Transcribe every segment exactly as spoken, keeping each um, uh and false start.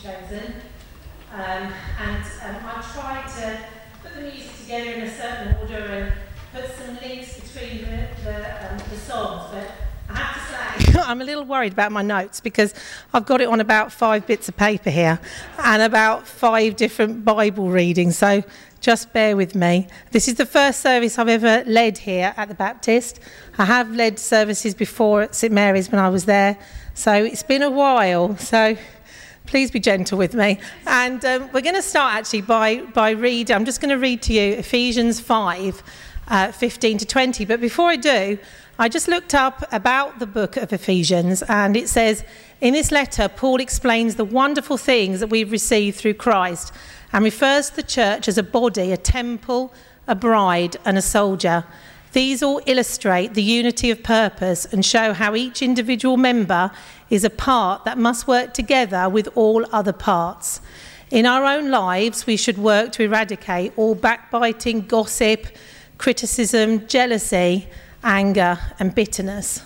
chosen. Um, and um, I tried to put the music together in a certain order and put some links between the, the, um, the songs, but I have to say I'm a little worried about my notes because I've got it on about five bits of paper here and about five different Bible readings, so just bear with me. This is the first service I've ever led here at the Baptist. I have led services before at St Mary's when I was there, so it's been a while, so please be gentle with me. And um, we're going to start actually by, by reading. I'm just going to read to you Ephesians five, uh, fifteen to twenty. But before I do, I just looked up about the book of Ephesians, and it says, in this letter, Paul explains the wonderful things that we've received through Christ and refers to the church as a body, a temple, a bride, and a soldier. These all illustrate the unity of purpose and show how each individual member is a part that must work together with all other parts. In our own lives, we should work to eradicate all backbiting, gossip, criticism, jealousy, anger, and bitterness.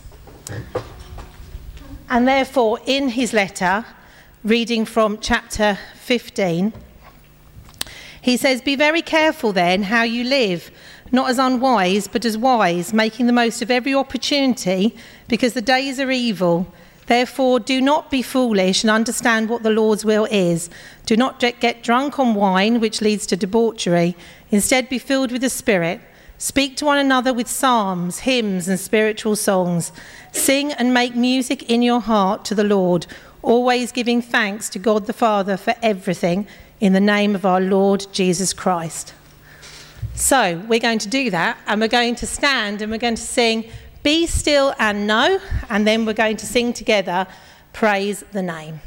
And therefore, in his letter, reading from chapter fifteen, he says, "Be very careful then how you live, not as unwise, but as wise, making the most of every opportunity, because the days are evil. Therefore, do not be foolish and understand what the Lord's will is. Do not get drunk on wine, which leads to debauchery. Instead, be filled with the Spirit. Speak to one another with psalms, hymns, and spiritual songs. Sing and make music in your heart to the Lord, always giving thanks to God the Father for everything, in the name of our Lord Jesus Christ." So we're going to do that, and we're going to stand and we're going to sing "Be Still and Know," and then we're going to sing together "Praise the Name."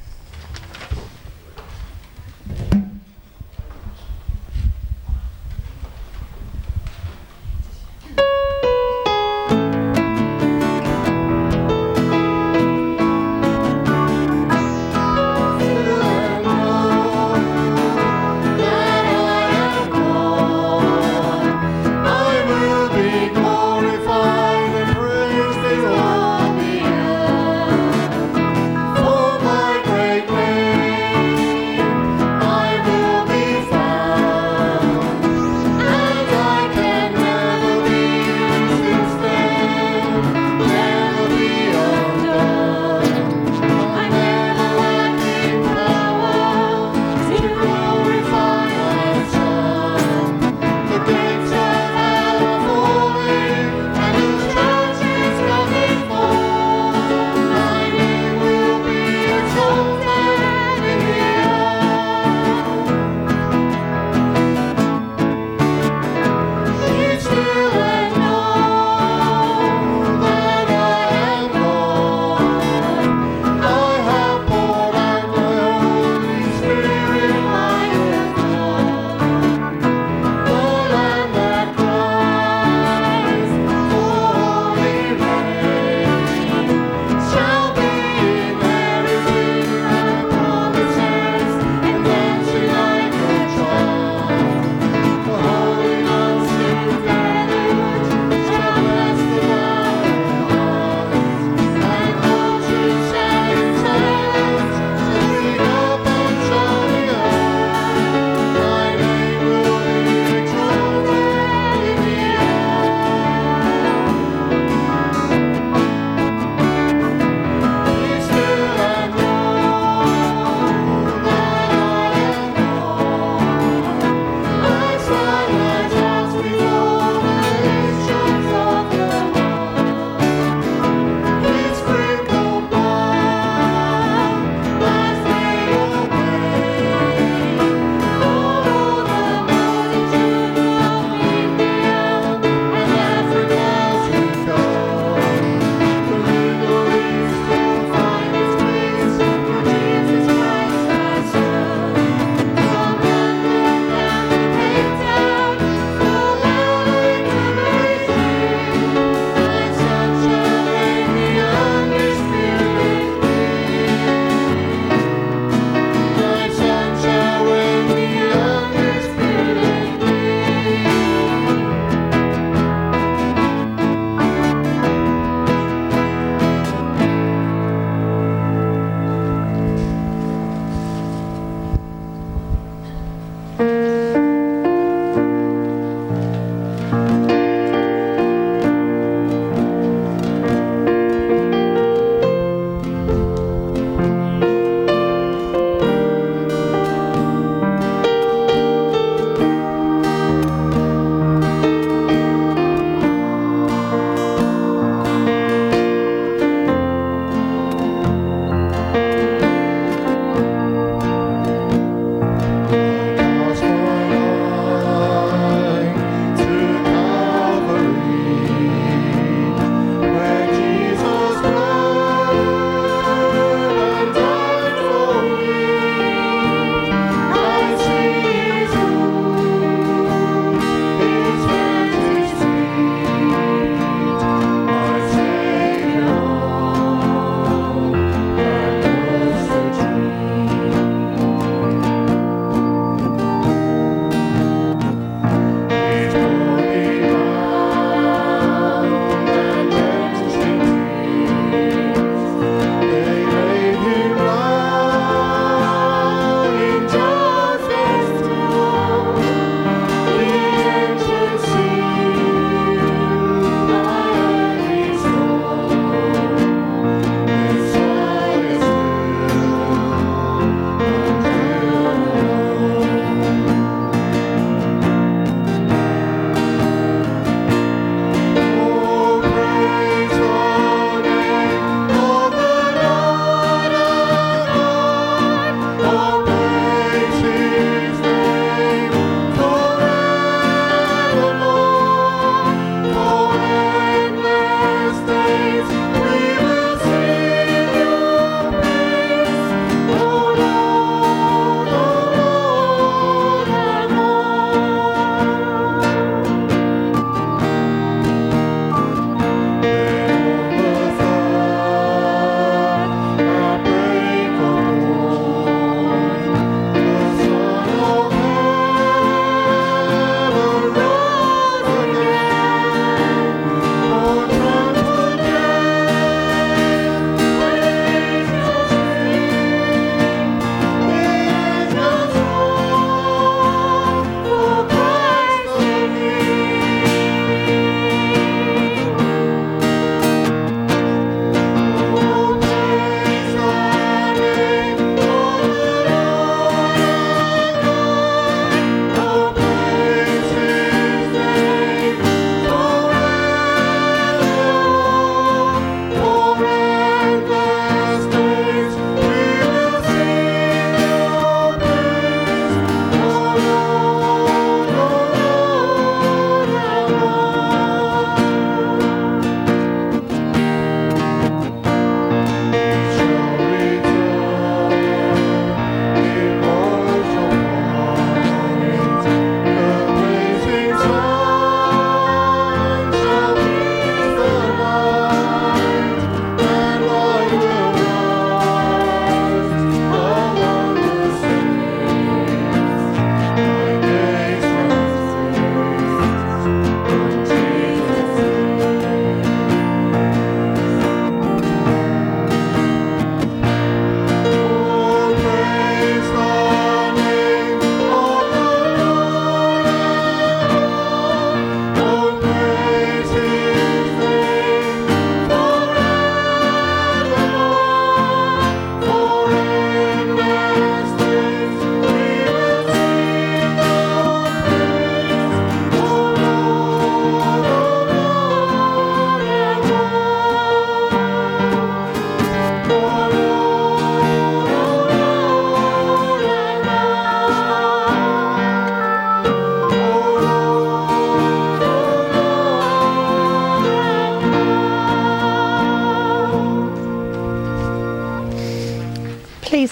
For my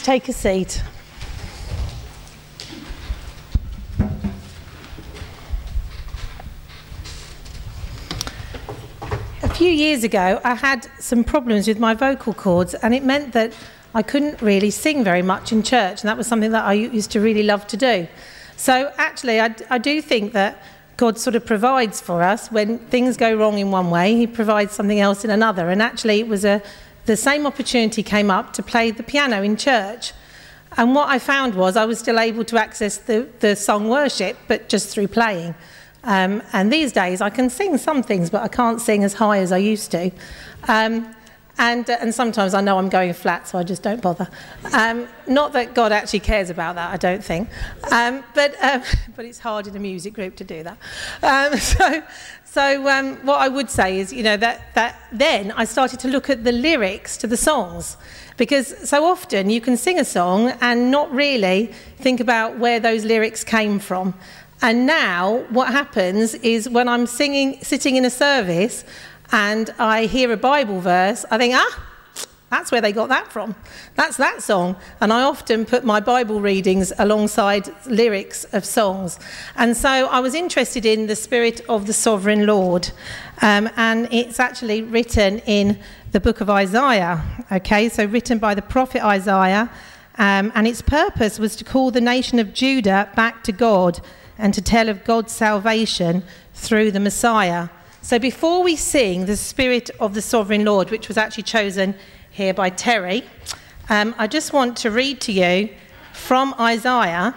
take a seat. A few years ago, I had some problems with my vocal cords, and it meant that I couldn't really sing very much in church, and that was something that I used to really love to do. So actually, I, I do think that God sort of provides for us. When things go wrong in one way, he provides something else in another. And actually, it was a the same opportunity came up to play the piano in church. And what I found was I was still able to access the, the song worship, but just through playing. Um, and these days, I can sing some things, but I can't sing as high as I used to. Um, And, uh, and sometimes I know I'm going flat, so I just don't bother. Um, not that God actually cares about that, I don't think. Um, but um, but it's hard in a music group to do that. Um, so so um, what I would say is, you know, that, that then I started to look at the lyrics to the songs. Because so often you can sing a song and not really think about where those lyrics came from. And now what happens is when I'm singing, sitting in a service, and I hear a Bible verse, I think, ah, that's where they got that from. That's that song. And I often put my Bible readings alongside lyrics of songs. And so I was interested in the Spirit of the Sovereign Lord. Um, and it's actually written in the book of Isaiah. Okay, so written by the prophet Isaiah. Um, and its purpose was to call the nation of Judah back to God and to tell of God's salvation through the Messiah. So before we sing the Spirit of the Sovereign Lord, which was actually chosen here by Terry, um, I just want to read to you from Isaiah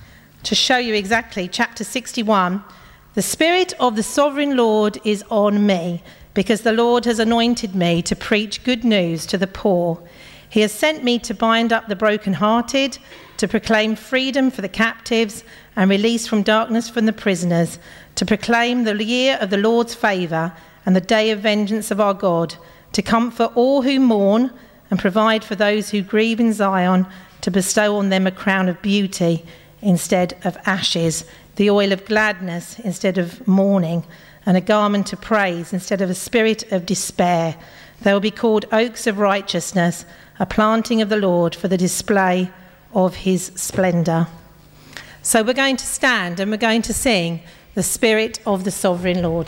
to show you exactly, chapter sixty-one. The Spirit of the Sovereign Lord is on me, because the Lord has anointed me to preach good news to the poor. He has sent me to bind up the brokenhearted, to proclaim freedom for the captives and release from darkness from the prisoners, to proclaim the year of the Lord's favour and the day of vengeance of our God, to comfort all who mourn and provide for those who grieve in Zion, to bestow on them a crown of beauty instead of ashes, the oil of gladness instead of mourning, and a garment of praise instead of a spirit of despair. They will be called oaks of righteousness, a planting of the Lord for the display of his splendour. So we're going to stand and we're going to sing the Spirit of the Sovereign Lord.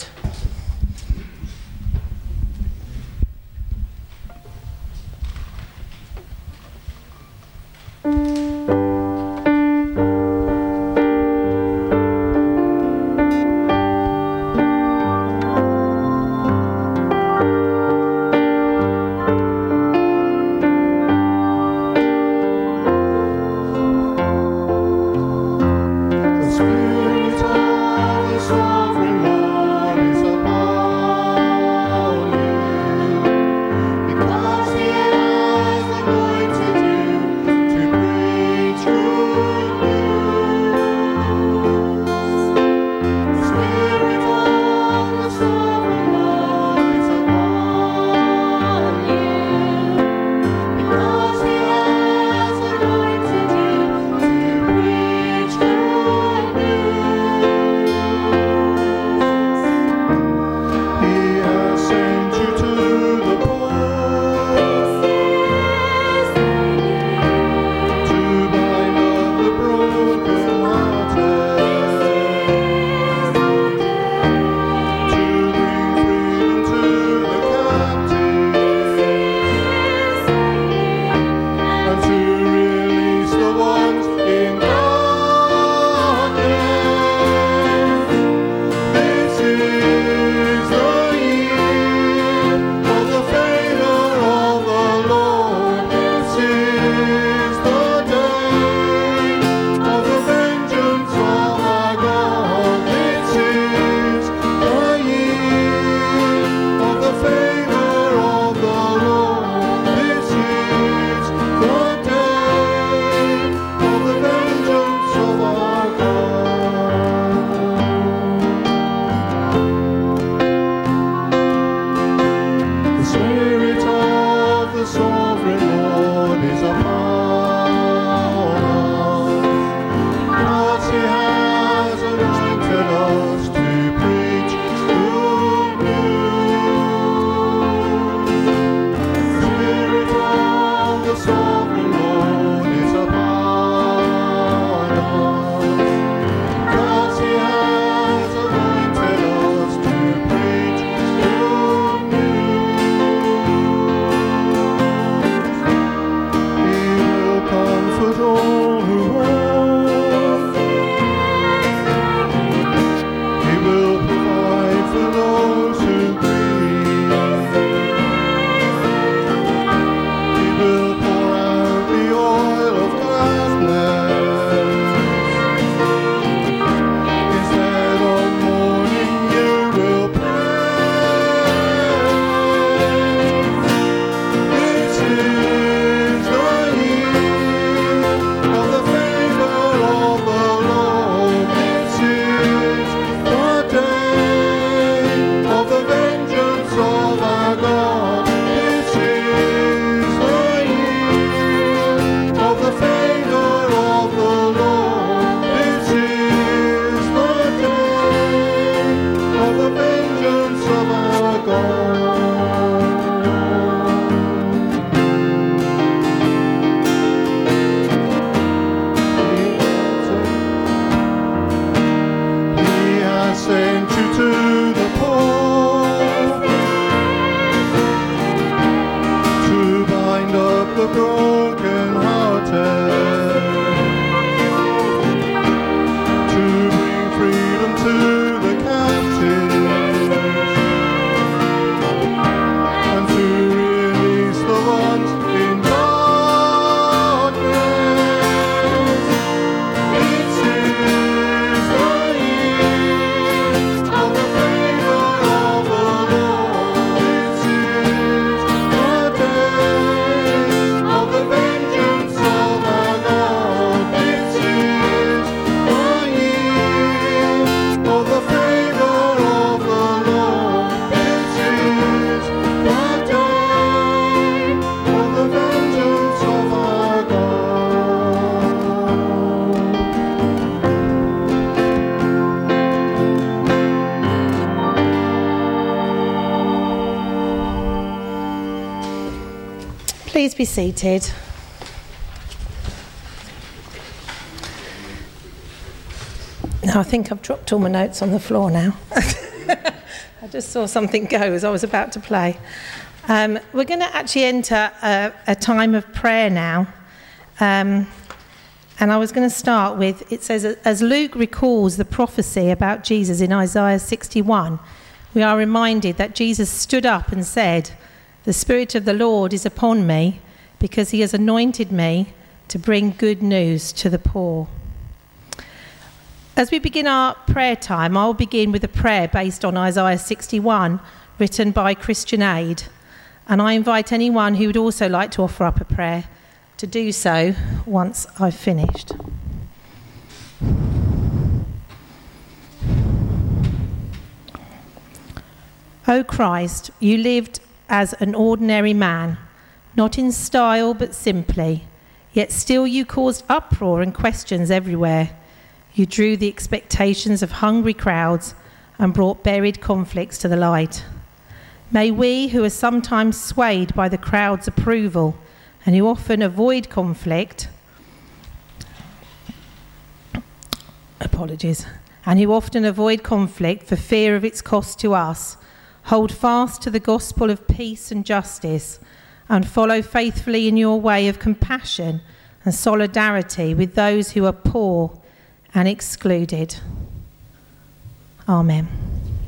The Spirit of the Sovereign Lord is upon be seated. Now I think I've dropped all my notes on the floor now. I just saw something go as I was about to play. Um, we're going to actually enter a, a time of prayer now. Um, and I was going to start with, it says, as Luke recalls the prophecy about Jesus in Isaiah sixty-one, we are reminded that Jesus stood up and said, "The Spirit of the Lord is upon me, because he has anointed me to bring good news to the poor." As we begin our prayer time, I'll begin with a prayer based on Isaiah sixty-one, written by Christian Aid. And I invite anyone who would also like to offer up a prayer to do so once I've finished. O Christ, you lived as an ordinary man, not in style but simply, yet still you caused uproar and questions everywhere. You drew the expectations of hungry crowds and brought buried conflicts to the light. May we, who are sometimes swayed by the crowd's approval and who often avoid conflict, apologies, and who often avoid conflict for fear of its cost to us, hold fast to the gospel of peace and justice and follow faithfully in your way of compassion and solidarity with those who are poor and excluded. Amen.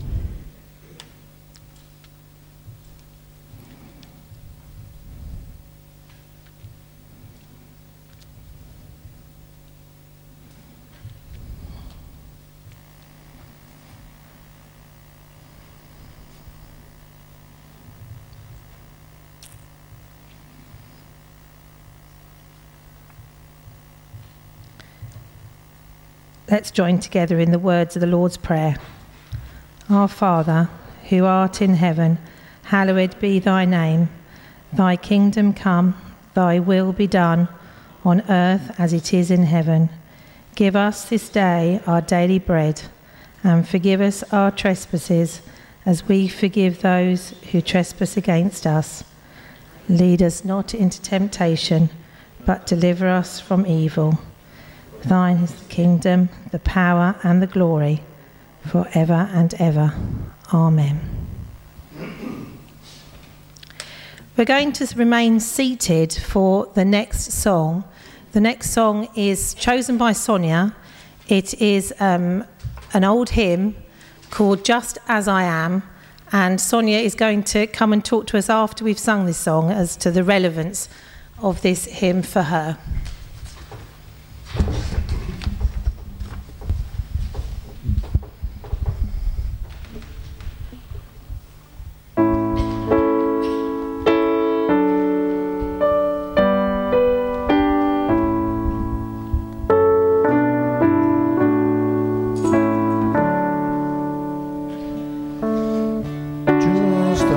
Let's join together in the words of the Lord's Prayer. Our Father, who art in heaven, hallowed be thy name. Thy kingdom come, thy will be done, on earth as it is in heaven. Give us this day our daily bread, and forgive us our trespasses, as we forgive those who trespass against us. Lead us not into temptation, but deliver us from evil. Thine is the kingdom, the power, and the glory, forever and ever. Amen. We're going to remain seated for the next song. The next song is chosen by Sonia. It is um, an old hymn called Just As I Am, and Sonia is going to come and talk to us after we've sung this song as to the relevance of this hymn for her.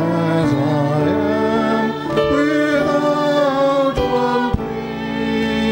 Just as I am, without one plea.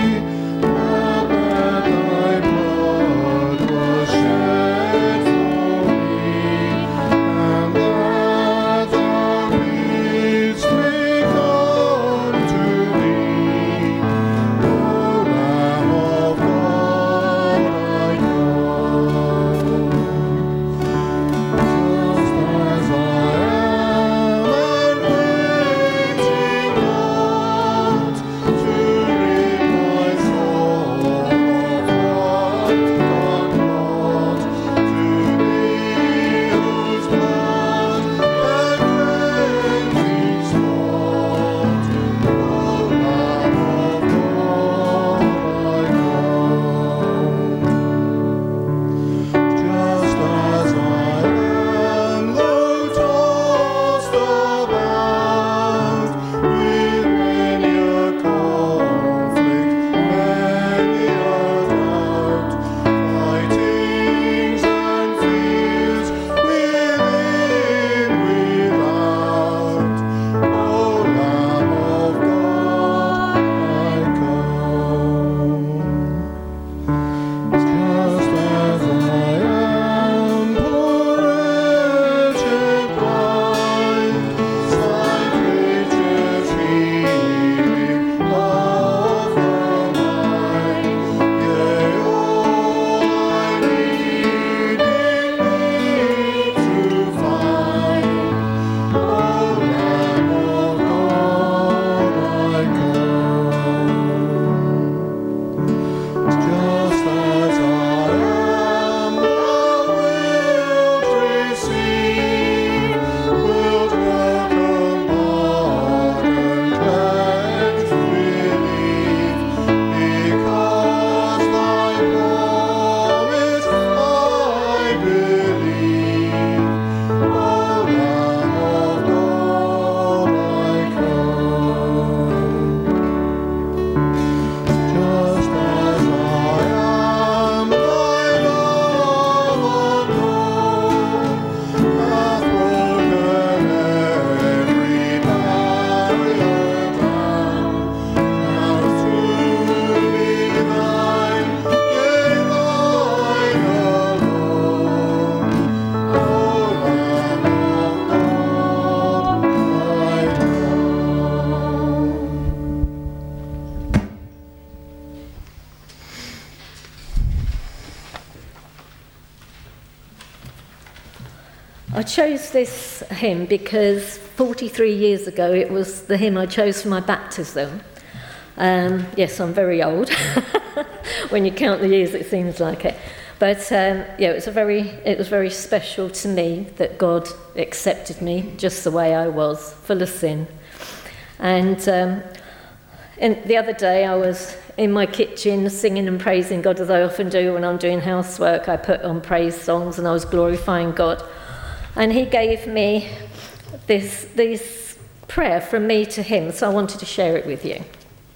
I chose this hymn because forty-three years ago it was the hymn I chose for my baptism. Um, yes, I'm very old. When you count the years, it seems like it. But um, yeah, it was a very, it was very special to me that God accepted me just the way I was, full of sin. And um, and the other day I was in my kitchen singing and praising God, as I often do when I'm doing housework. I put on praise songs and I was glorifying God. And he gave me this, this prayer from me to him, so I wanted to share it with you.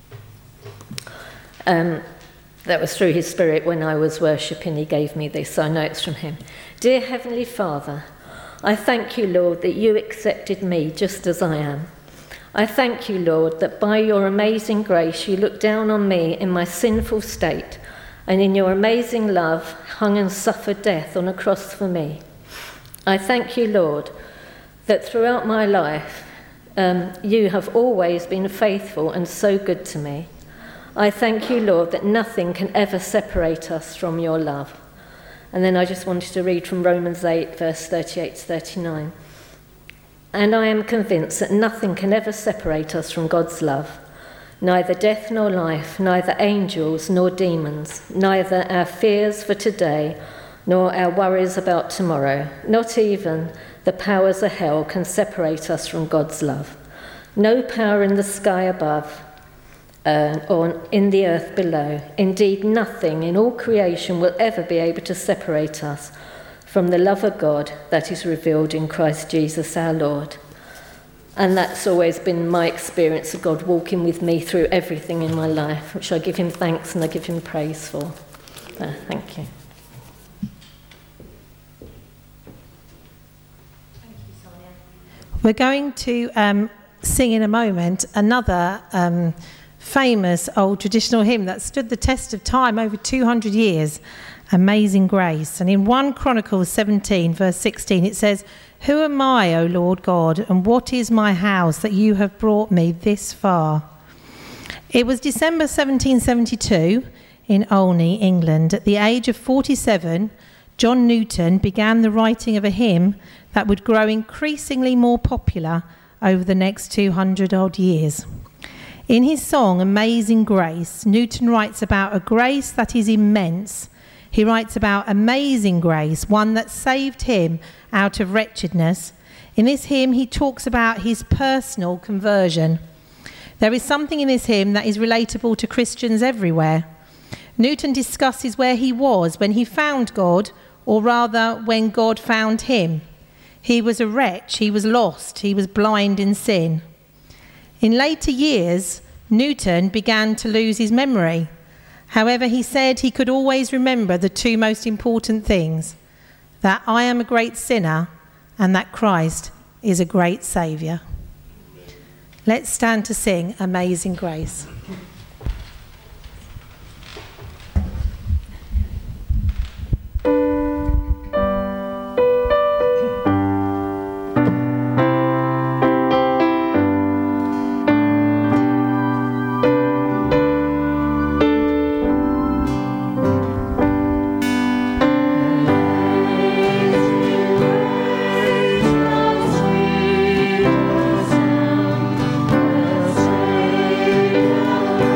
Um, that was through his Spirit when I was worshipping. He gave me this, so I know it's from him. Dear Heavenly Father, I thank you, Lord, that you accepted me just as I am. I thank you, Lord, that by your amazing grace you looked down on me in my sinful state, and in your amazing love hung and suffered death on a cross for me. I thank you, Lord, that throughout my life um, you have always been faithful and so good to me. I thank you, Lord, that nothing can ever separate us from your love. And then I just wanted to read from Romans eight, verse thirty-eight to thirty-nine. And I am convinced that nothing can ever separate us from God's love, neither death nor life, neither angels nor demons, neither our fears for today nor our worries about tomorrow, not even the powers of hell can separate us from God's love. No power in the sky above uh, or in the earth below, indeed nothing in all creation will ever be able to separate us from the love of God that is revealed in Christ Jesus our Lord. And that's always been my experience of God walking with me through everything in my life, which I give him thanks and I give him praise for. Uh, thank you. We're going to um, sing in a moment another um, famous old traditional hymn that stood the test of time over two hundred years, Amazing Grace. And in First Chronicles seventeen, verse sixteen, it says, "Who am I, O Lord God, and what is my house that you have brought me this far?" It was December seventeen seventy-two in Olney, England. At the age of forty-seven, John Newton began the writing of a hymn that would grow increasingly more popular over the next two hundred odd years. In his song, Amazing Grace, Newton writes about a grace that is immense. He writes about amazing grace, one that saved him out of wretchedness. In this hymn, he talks about his personal conversion. There is something in this hymn that is relatable to Christians everywhere. Newton discusses where he was when he found God, or rather, when God found him. He was a wretch, he was lost, he was blind in sin. In later years, Newton began to lose his memory. However, he said he could always remember the two most important things, that I am a great sinner and that Christ is a great Saviour. Let's stand to sing Amazing Grace. Thank you.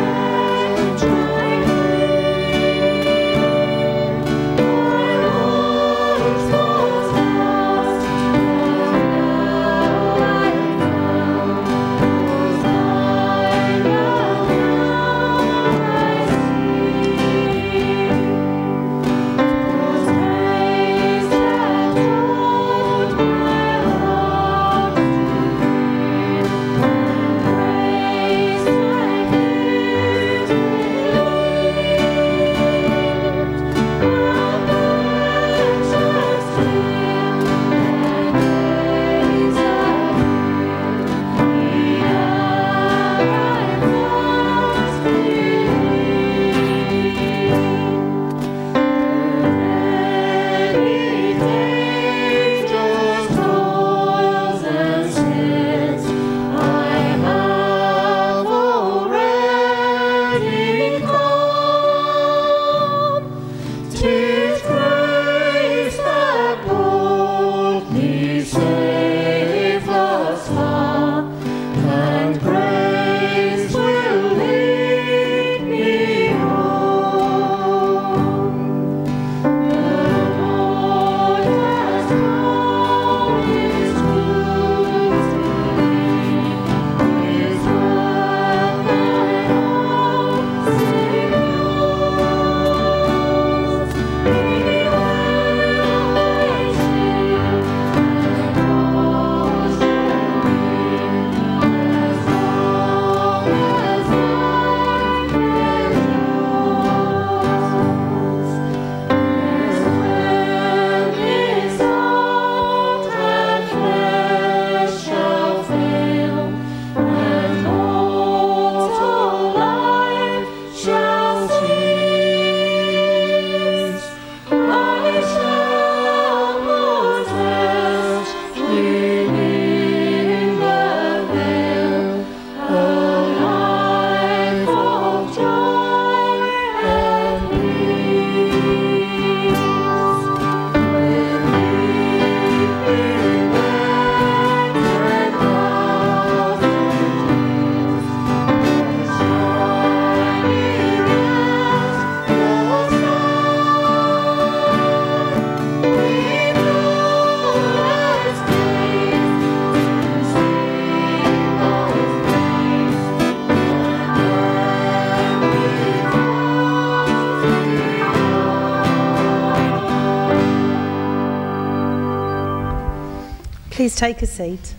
Please take a seat.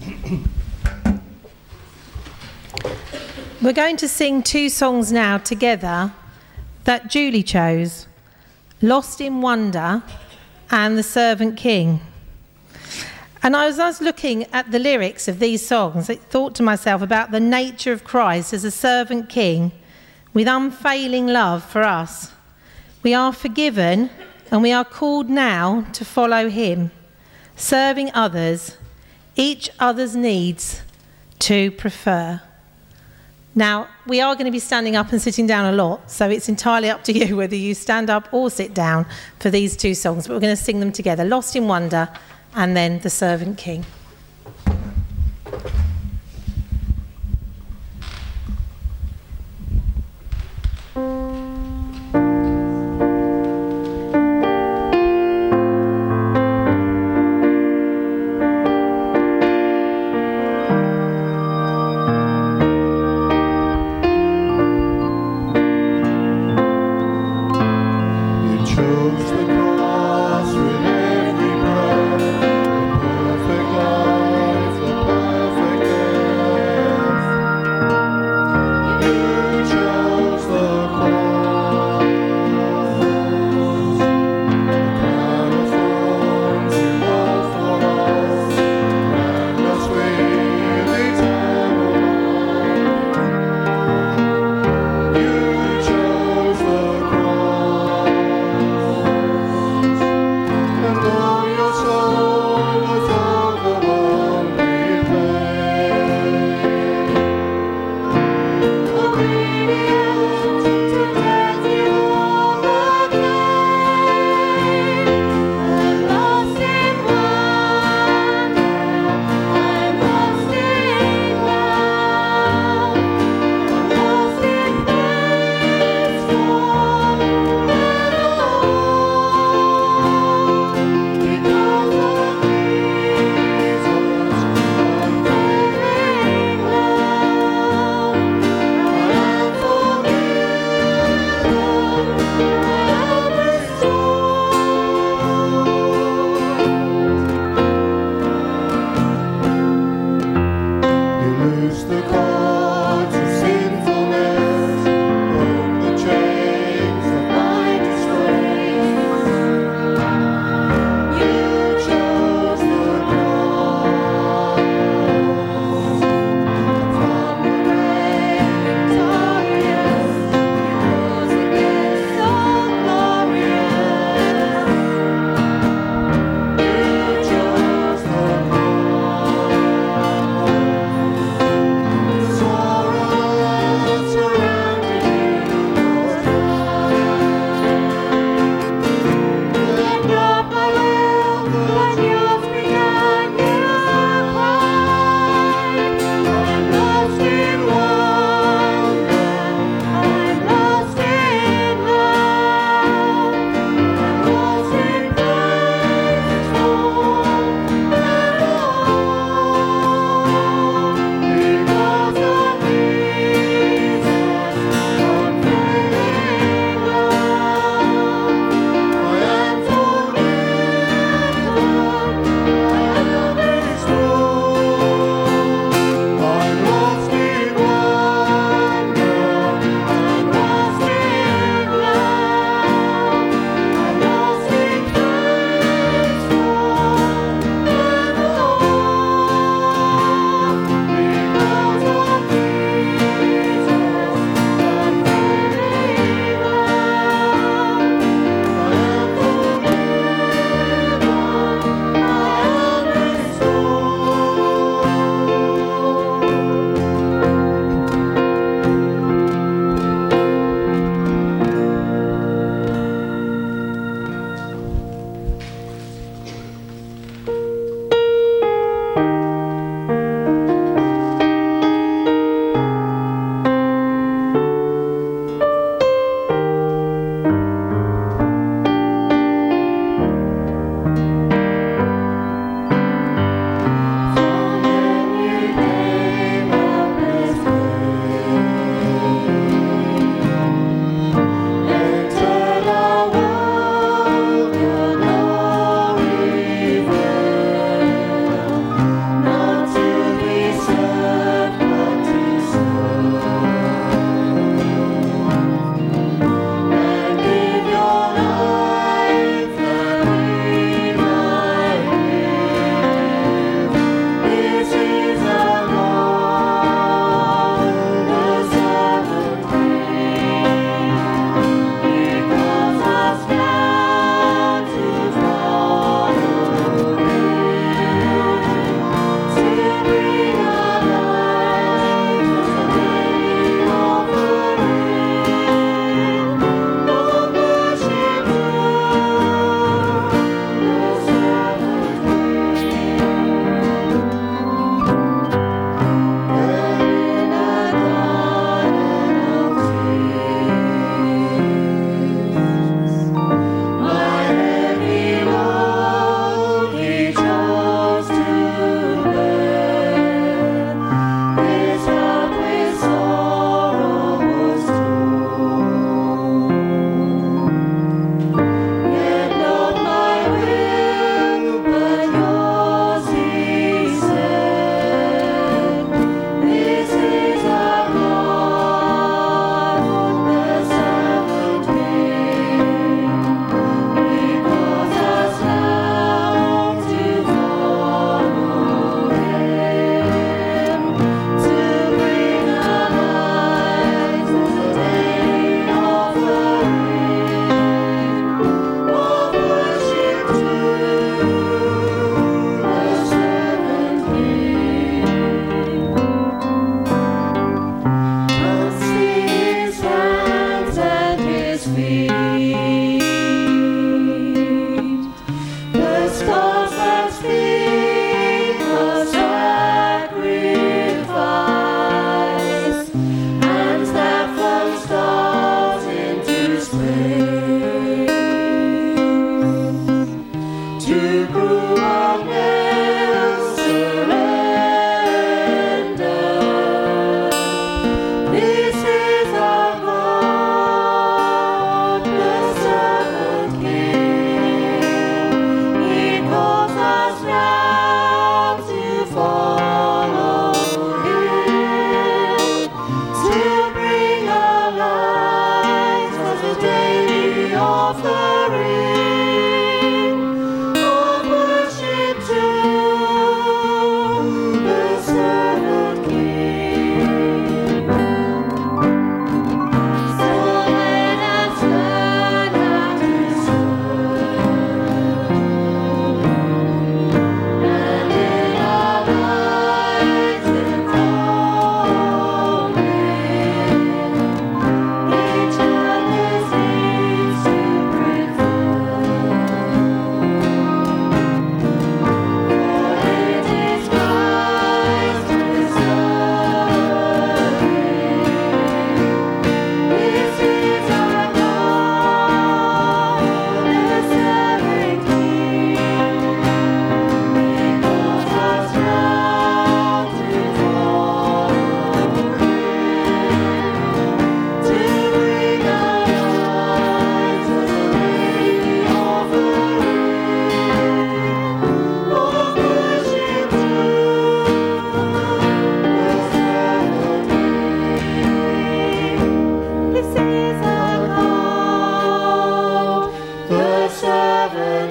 We're going to sing two songs now together that Julie chose, Lost in Wonder and The Servant King. And I was, I was looking at the lyrics of these songs, I thought to myself about the nature of Christ as a servant king with unfailing love for us. We are forgiven and we are called now to follow him, serving others, each other's needs to prefer. Now, we are going to be standing up and sitting down a lot, so it's entirely up to you whether you stand up or sit down for these two songs, but we're going to sing them together, Lost in Wonder and then The Servant King. You chose the cross.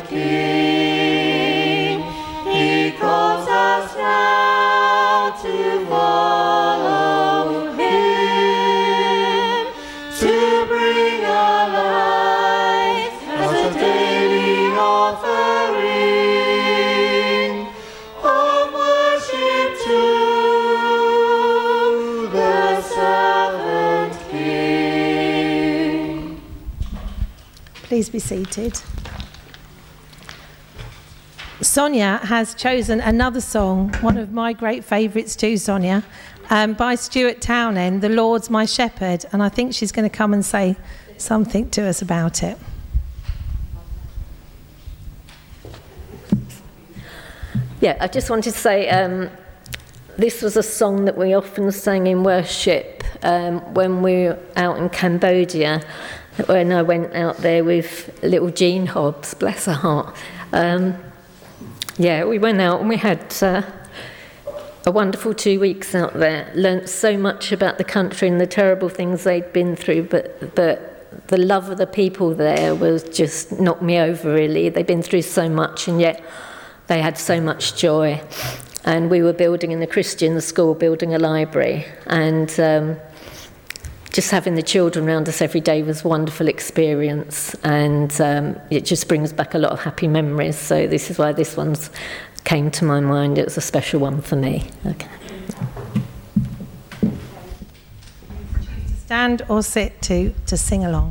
King. He calls us now to follow him, to bring our lives as a daily offering of worship to the servant King. Please be seated. Sonia has chosen another song, one of my great favourites too, Sonia, um, by Stuart Townend, The Lord's My Shepherd, and I think she's going to come and say something to us about it. Yeah, I just wanted to say um, this was a song that we often sang in worship um, when we were out in Cambodia, when I went out there with little Jean Hobbs, bless her heart. Um, yeah, we went out and we had uh, a wonderful two weeks out there, learnt so much about the country and the terrible things they'd been through, but but the love of the people there was just knocked me over, really. They'd been through so much and yet they had so much joy. And we were building in the Christian school, building a library, and um, just having the children around us every day was a wonderful experience, and um, it just brings back a lot of happy memories. So this is why this one's came to my mind. It was a special one for me. Okay. Stand or sit to, to sing along.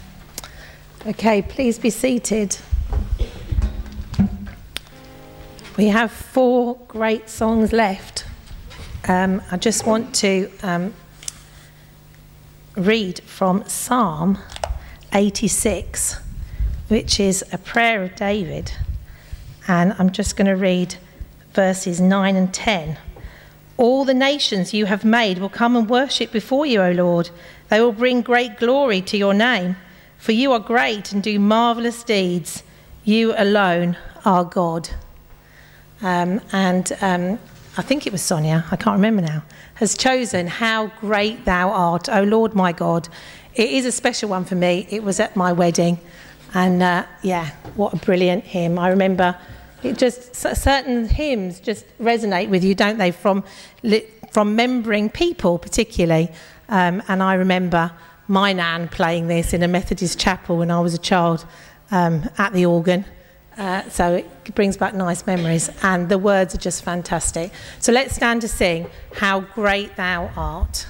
Okay, please be seated. We have four great songs left. Um, I just want to um, read from Psalm eighty-six, which is a prayer of David. And I'm just going to read verses nine and ten. All the nations you have made will come and worship before you, O Lord. They will bring great glory to your name, for you are great and do marvellous deeds. You alone are God. Um, and um, I think it was Sonia, I can't remember now, has chosen How Great Thou Art, O Lord my God. It is a special one for me. It was at my wedding. And uh, yeah, what a brilliant hymn. I remember it just, certain hymns just resonate with you, don't they, from from remembering people particularly. Um, and I remember my nan playing this in a Methodist chapel when I was a child um, at the organ. Uh, so it brings back nice memories. And the words are just fantastic. So let's stand to sing How Great Thou Art.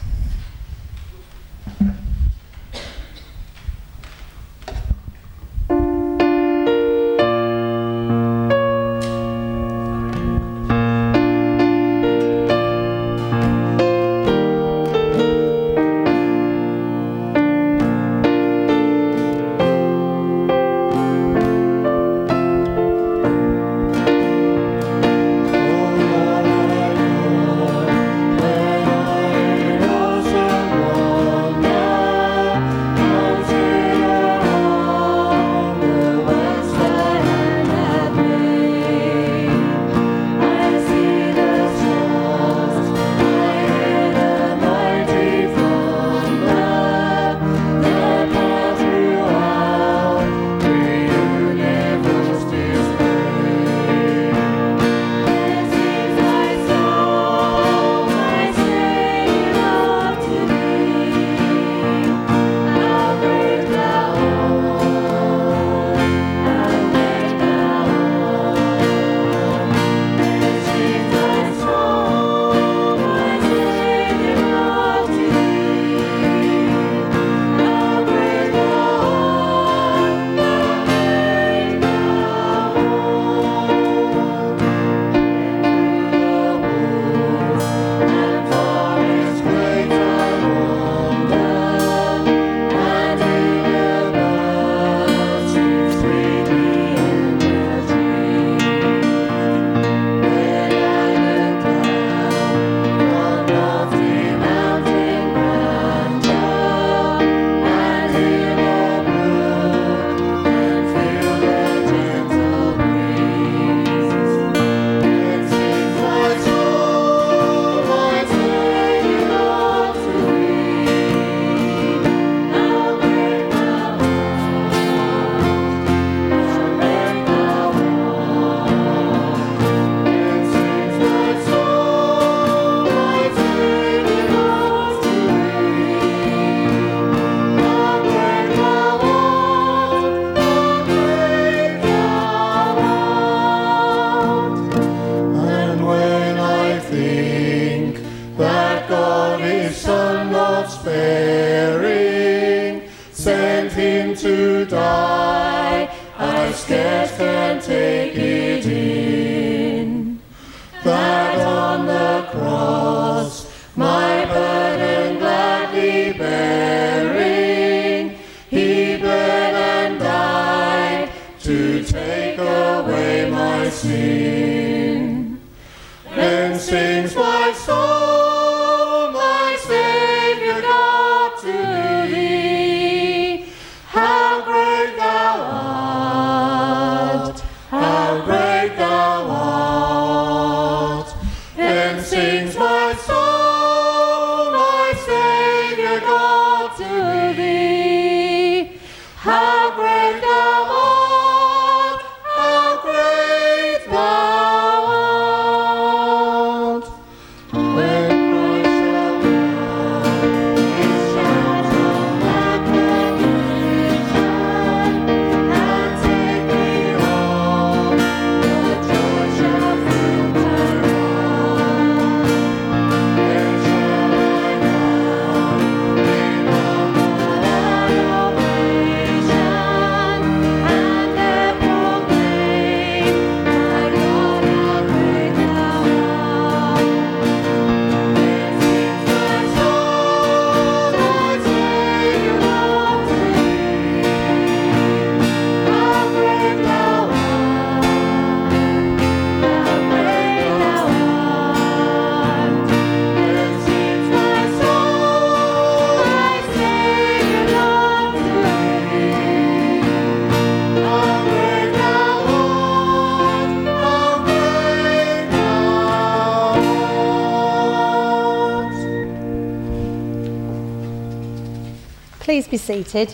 Please be seated.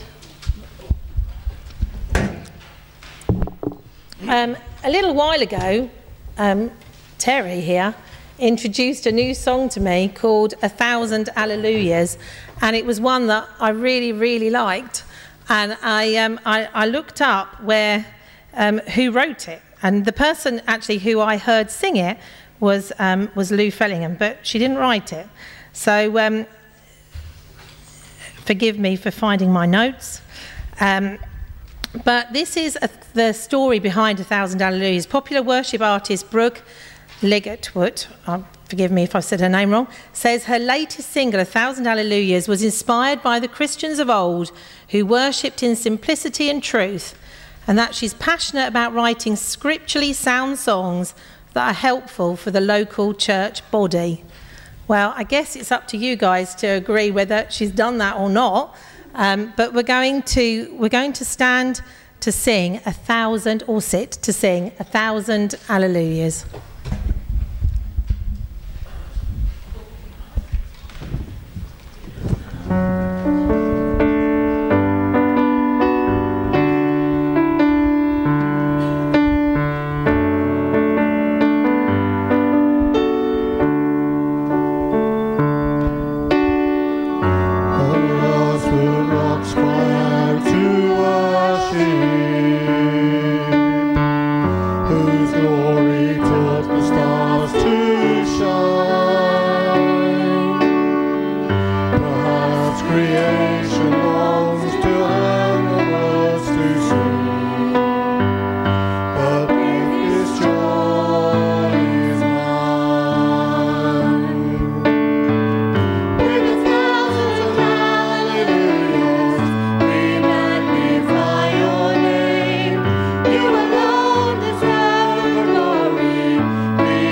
Um, a little while ago, um, Terry here introduced a new song to me called A Thousand Alleluias, and it was one that I really, really liked. And I, um, I, I looked up where um, who wrote it, and the person actually who I heard sing it was um, was Lou Fellingham, but she didn't write it. So um, forgive me for finding my notes. Um, but this is a, the story behind A Thousand Alleluias. Popular worship artist Brooke Ligertwood, uh, forgive me if I said her name wrong, says her latest single, A Thousand Alleluias, was inspired by the Christians of old who worshipped in simplicity and truth, and that she's passionate about writing scripturally sound songs that are helpful for the local church body. Well, I guess it's up to you guys to agree whether she's done that or not. Um, but we're going to we're going to stand to sing a thousand, or sit to sing a thousand Alleluias. You alone deserve the glory.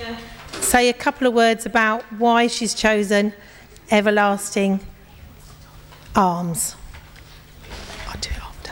to say a couple of words about why she's chosen Everlasting Arms. I'll do it after.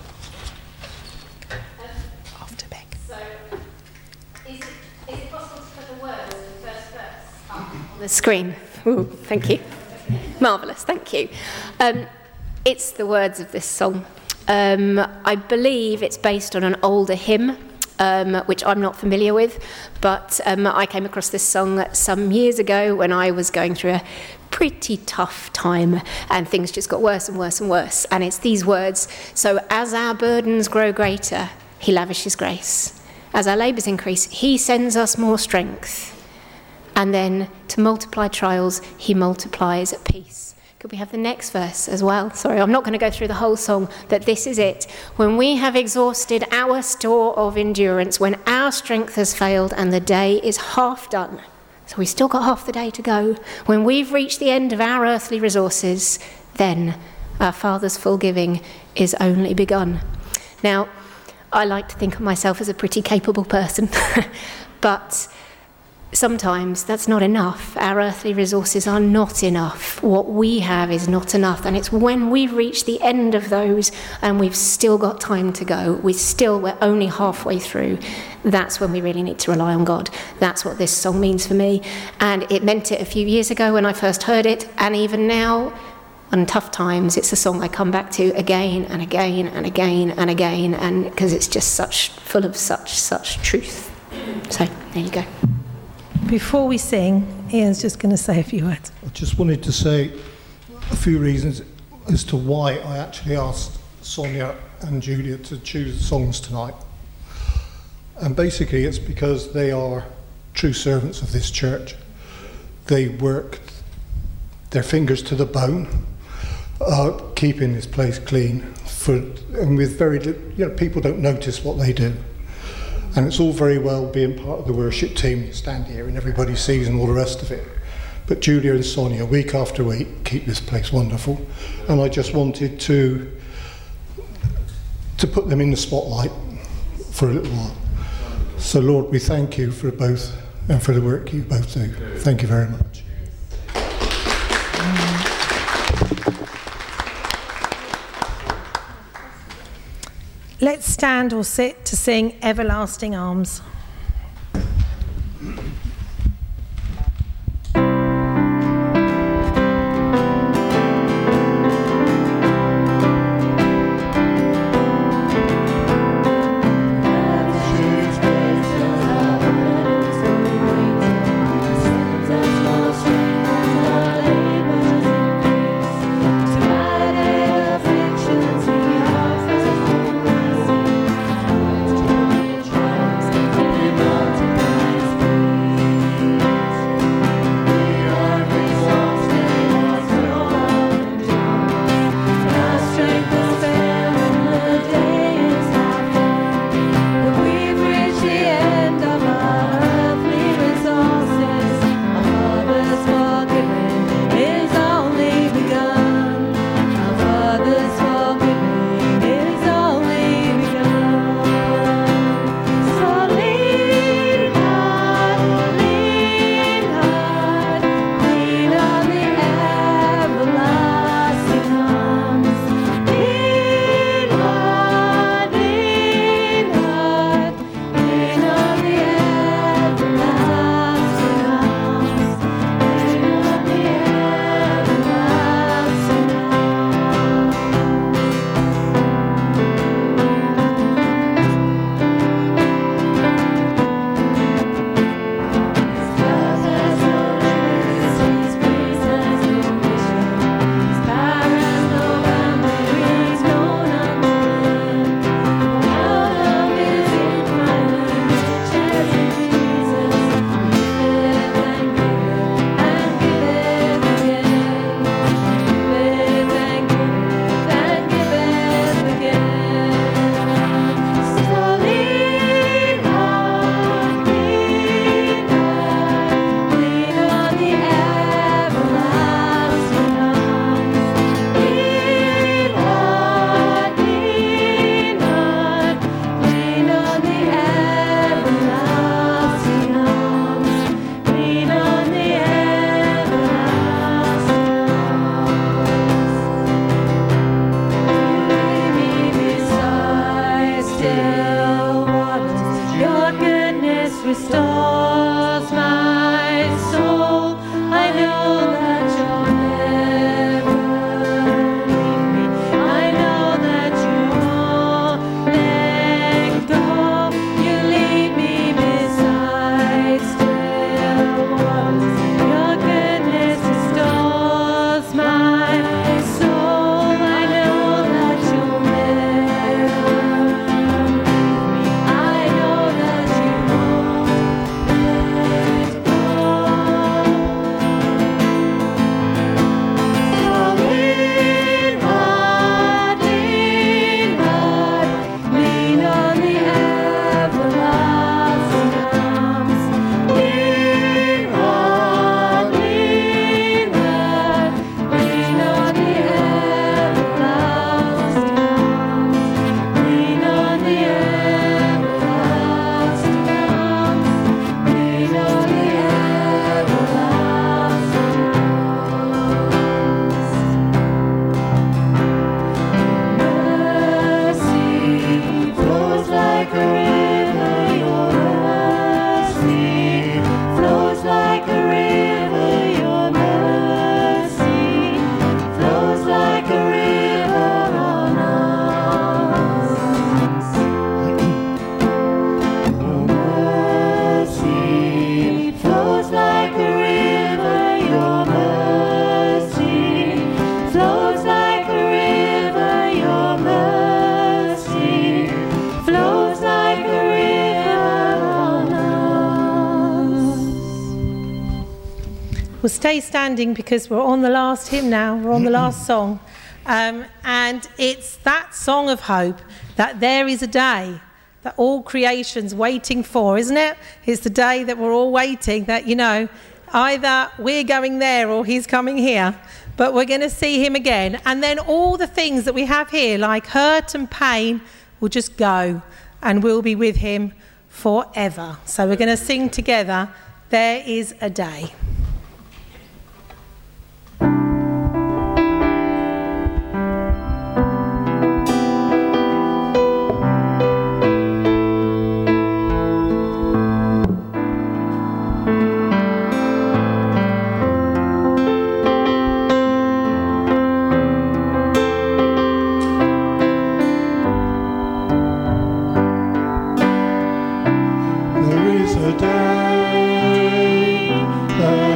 After Beck. So, is it, is it possible to put the words of the first verse up on the screen? Ooh, thank you. Marvellous, thank you. Um, it's the words of this song. Um, I believe it's based on an older hymn, um, which I'm not familiar with, but um, I came across this song some years ago when I was going through a pretty tough time and things just got worse and worse and worse. And it's these words: so as our burdens grow greater, he lavishes grace. As our labours increase, he sends us more strength. And then to multiply trials, he multiplies peace. Could we have the next verse as well? Sorry, I'm not going to go through the whole song, but this is it. When we have exhausted our store of endurance, when our strength has failed and the day is half done, so we've still got half the day to go, when we've reached the end of our earthly resources, then our Father's full giving is only begun. Now, I like to think of myself as a pretty capable person, but sometimes that's not enough. Our earthly resources are not enough. What we have is not enough. And it's when we reach the end of those and we've still got time to go, we still, we're only halfway through, that's when we really need to rely on God. That's what this song means for me. And it meant it a few years ago when I first heard it. And even now, on tough times, it's a song I come back to again and again and again and again, and because it's just such full of such, such truth. So, there you go. Before we sing, Ian's just going to say a few words. I just wanted to say a few reasons as to why I actually asked Sonia and Julia to choose the songs tonight. And basically it's because they are true servants of this church. They work their fingers to the bone, uh, keeping this place clean, for, and with very, you know, people don't notice what they do. And it's all very well being part of the worship team, you stand here and everybody sees and all the rest of it. But Julia and Sonia, week after week, keep this place wonderful. And I just wanted to, to put them in the spotlight for a little while. So Lord, we thank you for both and for the work you both do. Thank you very much. Let's stand or sit to sing Everlasting Arms. Thank you. We'll stay standing because we're on the last hymn now, we're on the last song. Um, and it's that song of hope that there is a day that all creation's waiting for, isn't it? It's the day that we're all waiting, that, you know, either we're going there or he's coming here, but we're going to see him again. And then all the things that we have here, like hurt and pain, will just go, and we'll be with him forever. So we're going to sing together, There Is a Day. There is a day that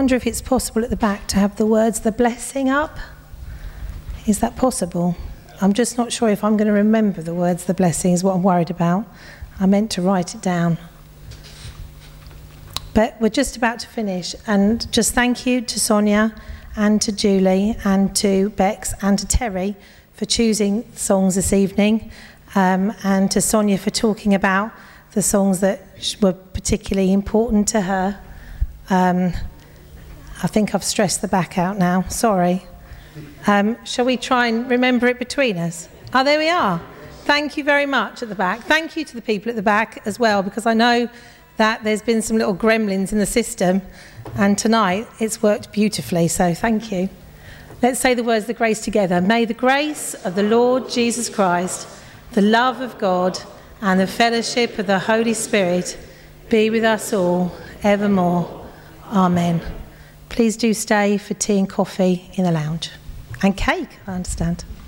wonder if it's possible at the back to have the words, the blessing up. Is that possible? I'm just not sure if I'm going to remember the words, the blessing is what I'm worried about. I meant to write it down. But we're just about to finish. And just thank you to Sonia and to Julie and to Bex and to Terry for choosing songs this evening. Um, and to Sonia for talking about the songs that were particularly important to her. Um, I think I've stressed the back out now. Sorry. Um, shall we try and remember it between us? Oh, there we are. Thank you very much at the back. Thank you to the people at the back as well, because I know that there's been some little gremlins in the system, and tonight it's worked beautifully, so thank you. Let's say the words of the grace together. May the grace of the Lord Jesus Christ, the love of God, and the fellowship of the Holy Spirit be with us all evermore. Amen. Please do stay for tea and coffee in the lounge. And cake, I understand.